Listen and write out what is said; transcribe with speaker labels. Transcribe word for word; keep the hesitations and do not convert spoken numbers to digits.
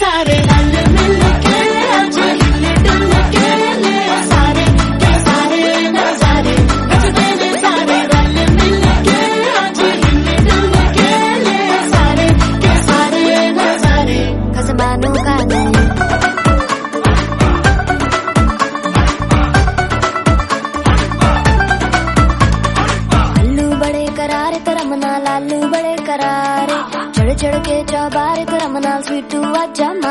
Speaker 1: सारे रल मिल के अज हिल डुल के ले सारे के सारे नजारे गजबे ने सारे रल मिल के अज हिल डुल के ले सारे के सारे नजारे खसमानों का नहीं करारे तरमना लालू बड़े करारे चढ़ चढ़ के चौबारे तरमना स्वीटू आजा